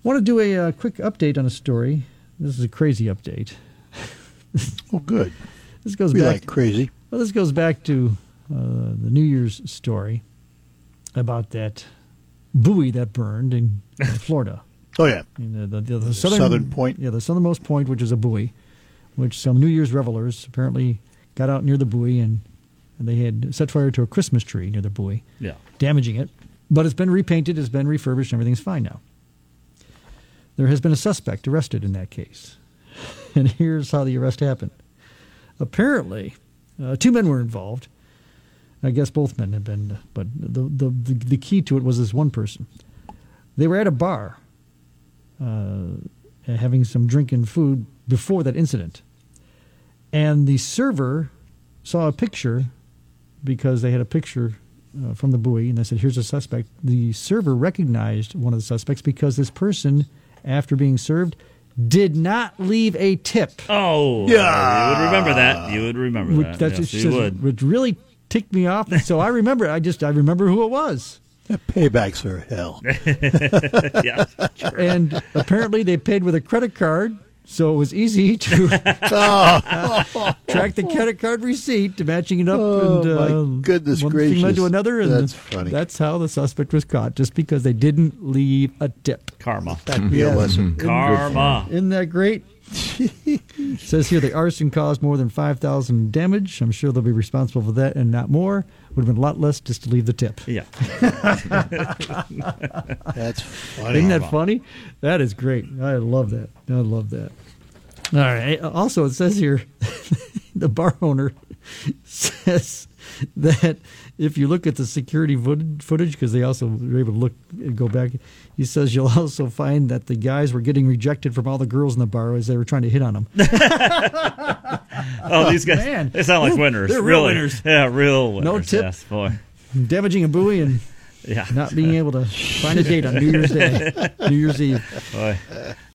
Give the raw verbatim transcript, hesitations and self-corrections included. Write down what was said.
want to do a, uh quick update on a story. This is a crazy update. Oh, good. This goes We back like crazy. Well, this goes back to uh, the New Year's story about that buoy that burned in Florida. Oh, yeah. I mean, the, the, the, The southern, southern point. Yeah, the southernmost point, which is a buoy, which some New Year's revelers apparently got out near the buoy and, and they had set fire to a Christmas tree near the buoy, Yeah. damaging it. But it's been repainted, it's been refurbished, and everything's fine now. There has been a suspect arrested in that case. And here's how the arrest happened. Apparently, uh, two men were involved. I guess both men had been, but the, the, the, the key to it was this one person. They were at a bar uh, having some drink and food before that incident. And the server saw a picture because they had a picture uh, from the buoy, and they said, here's a suspect. The server recognized one of the suspects because this person, after being served, did not leave a tip. Oh, Yeah. you would remember that. You would remember Which, that. that's Yes, just, you would. Which really ticked me off. So I remember. I just I remember who it was. Yeah, paybacks are hell. Yeah. And apparently they paid with a credit card, so it was easy to track the credit card receipt to matching it up. Oh, and, uh, my goodness one gracious. thing led to another, and That's funny. that's how the suspect was caught, just because they didn't leave a tip. Karma. That'd be a Yes. lesson. Karma. Isn't that great? It says here the arson caused more than five thousand damage. I'm sure they'll be responsible for that and not more. Would have been a lot less just to leave the tip. Yeah. That's funny. Isn't that funny? That is great. I love that. I love that. All right. Also, it says here the bar owner says that if you look at the security footage, because they also were able to look and go back, he says you'll also find that the guys were getting rejected from all the girls in the bar as they were trying to hit on them. Oh, these guys, Man. they sound like winners. They're real really. winners. Yeah, real winners. No tip. Yes, boy. Damaging a buoy and Yeah. not being able to find a date on New Year's Day, New Year's Eve. Boy.